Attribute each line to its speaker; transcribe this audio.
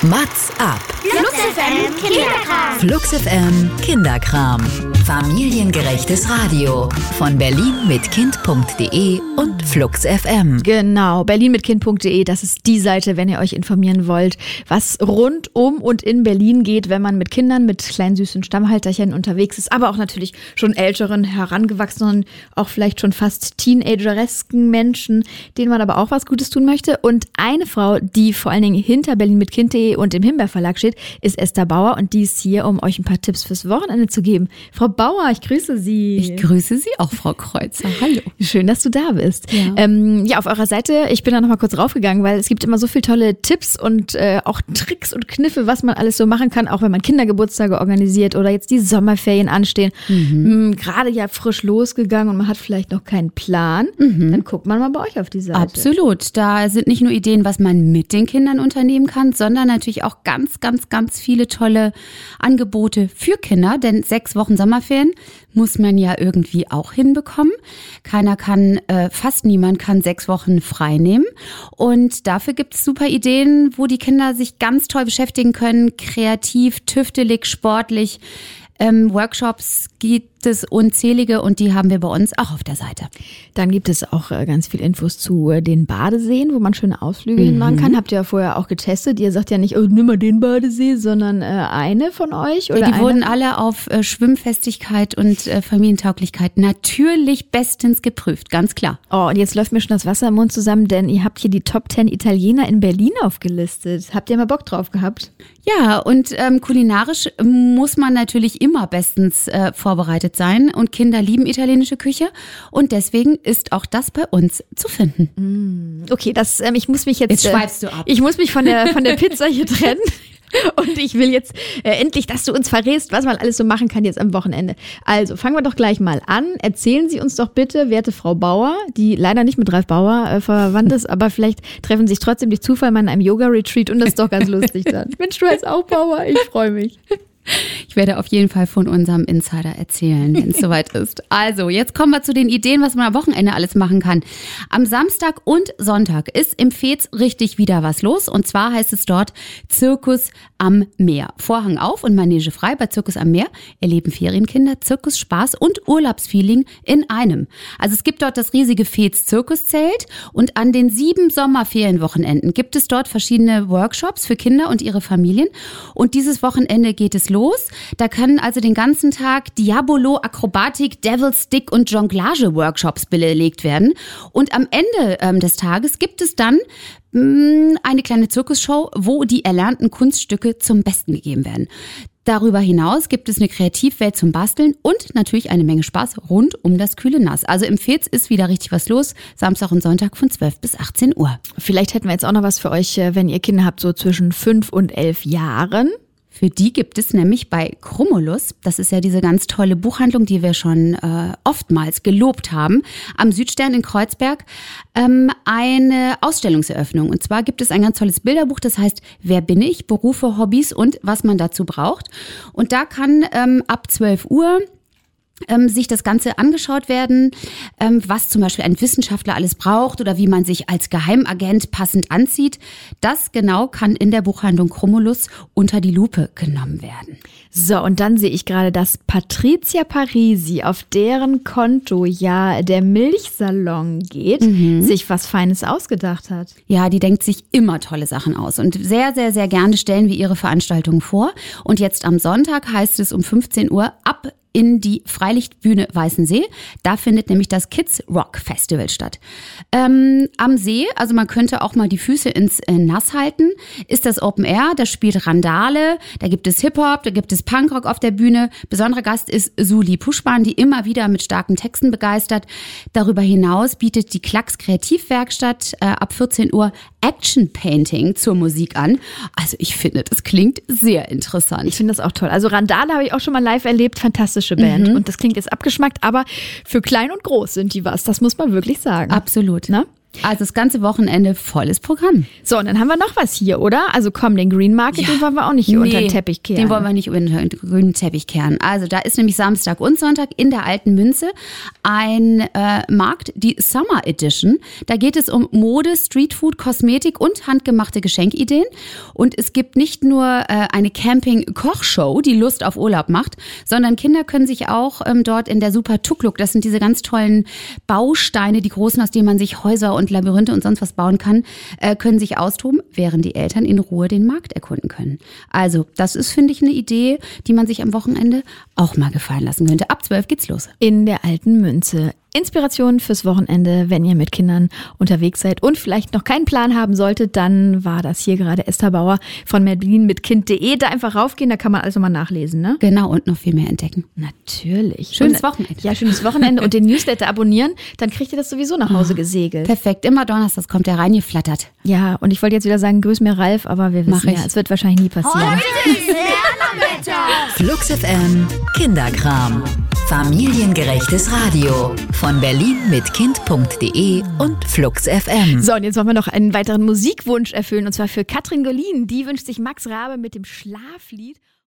Speaker 1: Mats ab.
Speaker 2: Flux FM Kinderkram.
Speaker 1: Flux FM Kinderkram. Familiengerechtes Radio von berlinmitkind.de und Flux FM.
Speaker 3: Genau, berlinmitkind.de, das ist die Seite, wenn ihr euch informieren wollt, was rund um und in Berlin geht, wenn man mit Kindern, mit kleinen süßen Stammhalterchen unterwegs ist, aber auch natürlich schon älteren, herangewachsenen, auch vielleicht schon fast teenageresken Menschen, denen man aber auch was Gutes tun möchte. Und eine Frau, die vor allen Dingen hinter berlinmitkind.de und im Himbeer Verlag steht, ist Esther Bauer und die ist hier, um euch ein paar Tipps fürs Wochenende zu geben. Frau Bauer, ich grüße Sie.
Speaker 4: Ich grüße Sie auch, Frau Kreuzer. Hallo.
Speaker 3: Schön, dass du da bist.
Speaker 4: Ja,
Speaker 3: auf eurer Seite, ich bin da nochmal kurz raufgegangen, weil es gibt immer so viele tolle Tipps und auch Tricks und Kniffe, was man alles so machen kann, auch wenn man Kindergeburtstage organisiert oder jetzt die Sommerferien anstehen. Gerade ja frisch losgegangen und man hat vielleicht noch keinen Plan. Dann guckt man mal bei euch auf die Seite.
Speaker 4: Absolut. Da sind nicht nur Ideen, was man mit den Kindern unternehmen kann, sondern natürlich auch ganz, ganz, ganz viele tolle Angebote für Kinder, denn 6 Wochen Sommerferien muss man ja irgendwie auch hinbekommen. Fast niemand kann 6 Wochen frei nehmen. Und dafür gibt es super Ideen, wo die Kinder sich ganz toll beschäftigen können, kreativ, tüftelig, sportlich. Workshops gibt es unzählige und die haben wir bei uns auch auf der Seite.
Speaker 3: Dann gibt es auch ganz viel Infos zu den Badeseen, wo man schöne Ausflüge hinmachen kann. Habt ihr ja vorher auch getestet. Ihr sagt ja nicht, oh, nimm mal den Badesee, sondern eine von euch? Oder
Speaker 4: die wurden alle auf Schwimmfestigkeit und Familientauglichkeit natürlich bestens geprüft, ganz klar.
Speaker 3: Oh, und jetzt läuft mir schon das Wasser im Mund zusammen, denn ihr habt hier die Top 10 Italiener in Berlin aufgelistet. Habt ihr mal Bock drauf gehabt?
Speaker 4: Ja, und kulinarisch muss man natürlich immer bestens vorbereitet sein und Kinder lieben italienische Küche und deswegen ist auch das bei uns zu finden.
Speaker 3: Okay, ich muss mich jetzt
Speaker 4: schweifst du ab.
Speaker 3: Ich muss mich von der Pizza hier trennen. Und ich will jetzt endlich, dass du uns verrätst, was man alles so machen kann jetzt am Wochenende. Also fangen wir doch gleich mal an. Erzählen Sie uns doch bitte, werte Frau Bauer, die leider nicht mit Ralf Bauer verwandt ist, aber vielleicht treffen sich trotzdem durch Zufall mal in einem Yoga-Retreat und das ist doch ganz lustig dann. Mensch, du heißt auch Bauer, ich freue mich.
Speaker 4: Ich werde auf jeden Fall von unserem Insider erzählen, wenn es soweit ist. Also, jetzt kommen wir zu den Ideen, was man am Wochenende alles machen kann. Am Samstag und Sonntag ist im Veets richtig wieder was los. Und zwar heißt es dort Zirkus am Meer. Vorhang auf und Manege frei bei Zirkus am Meer erleben Ferienkinder Zirkus, Spaß und Urlaubsfeeling in einem. Also es gibt dort das riesige Veets Zirkuszelt und an den 7 Sommerferienwochenenden gibt es dort verschiedene Workshops für Kinder und ihre Familien. Und dieses Wochenende geht es los. Da können also den ganzen Tag Diabolo, Akrobatik, Devil's Stick und Jonglage-Workshops belegt werden. Und am Ende des Tages gibt es dann eine kleine Zirkusshow, wo die erlernten Kunststücke zum Besten gegeben werden. Darüber hinaus gibt es eine Kreativwelt zum Basteln und natürlich eine Menge Spaß rund um das kühle Nass. Also im Veets ist wieder richtig was los. Samstag und Sonntag von 12 bis 18 Uhr.
Speaker 3: Vielleicht hätten wir jetzt auch noch was für euch, wenn ihr Kinder habt, so zwischen 5 und 11 Jahren.
Speaker 4: Für die gibt es nämlich bei Chromulus, das ist ja diese ganz tolle Buchhandlung, die wir schon oftmals gelobt haben, am Südstern in Kreuzberg, eine Ausstellungseröffnung. Und zwar gibt es ein ganz tolles Bilderbuch, das heißt Wer bin ich? Berufe, Hobbys und was man dazu braucht. Und da kann ab 12 Uhr sich das Ganze angeschaut werden, was zum Beispiel ein Wissenschaftler alles braucht oder wie man sich als Geheimagent passend anzieht. Das genau kann in der Buchhandlung Chromulus unter die Lupe genommen werden.
Speaker 3: So, und dann sehe ich gerade, dass Patricia Parisi, auf deren Konto ja der Milchsalon geht, sich was Feines ausgedacht hat.
Speaker 4: Ja, die denkt sich immer tolle Sachen aus und sehr, sehr, sehr gerne stellen wir ihre Veranstaltungen vor. Und jetzt am Sonntag heißt es um 15 Uhr ab in die Freilichtbühne Weißensee. Da findet nämlich das Kids Rock Festival statt. Am See, also man könnte auch mal die Füße ins Nass halten, ist das Open Air. Da spielt Randale, da gibt es Hip-Hop, da gibt es Punkrock auf der Bühne. Besonderer Gast ist Suli Puschmann, die immer wieder mit starken Texten begeistert. Darüber hinaus bietet die Klacks Kreativwerkstatt ab 14 Uhr Action Painting zur Musik an. Also ich finde, das klingt sehr interessant.
Speaker 3: Ich finde das auch toll. Also Randale habe ich auch schon mal live erlebt. Fantastische Band. Und das klingt jetzt abgeschmackt, aber für klein und groß sind die was. Das muss man wirklich sagen.
Speaker 4: Absolut.
Speaker 3: Na?
Speaker 4: Also das ganze Wochenende volles Programm.
Speaker 3: So, und dann haben wir noch was hier, oder? Also komm, den Green Market, den wollen wir auch nicht hier unter den Teppich kehren.
Speaker 4: Den wollen wir nicht unter den grünen Teppich kehren. Also da ist nämlich Samstag und Sonntag in der Alten Münze ein Markt, die Summer Edition. Da geht es um Mode, Streetfood, Kosmetik und handgemachte Geschenkideen. Und es gibt nicht nur eine Camping-Kochshow, die Lust auf Urlaub macht, sondern Kinder können sich auch dort in der Super Tuk-Luk, das sind diese ganz tollen Bausteine, die großen, aus denen man sich Häuser und Labyrinthe und sonst was bauen kann, können sich austoben, während die Eltern in Ruhe den Markt erkunden können. Also das ist, finde ich, eine Idee, die man sich am Wochenende auch mal gefallen lassen könnte. Ab 12 geht's los.
Speaker 3: In der Alten Münze. Inspiration fürs Wochenende, wenn ihr mit Kindern unterwegs seid und vielleicht noch keinen Plan haben solltet, dann war das hier gerade Esther Bauer von berlinmitkind.de. Da einfach raufgehen, da kann man alles nochmal nachlesen, ne?
Speaker 4: Genau, und noch viel mehr entdecken.
Speaker 3: Natürlich.
Speaker 4: Schönes Wochenende.
Speaker 3: Ja, schönes Wochenende und den Newsletter abonnieren, dann kriegt ihr das sowieso nach Hause gesegelt.
Speaker 4: Perfekt, immer donnerstags kommt der reingeflattert.
Speaker 3: Ja, und ich wollte jetzt wieder sagen, grüß mir Ralf, aber wir wissen ja, es wird wahrscheinlich nie passieren.
Speaker 1: Flux FM Kinderkram. Familiengerechtes Radio von berlinmitkind.de und Flux FM.
Speaker 3: So, und jetzt wollen wir noch einen weiteren Musikwunsch erfüllen, und zwar für Katrin Golin. Die wünscht sich Max Rabe mit dem Schlaflied.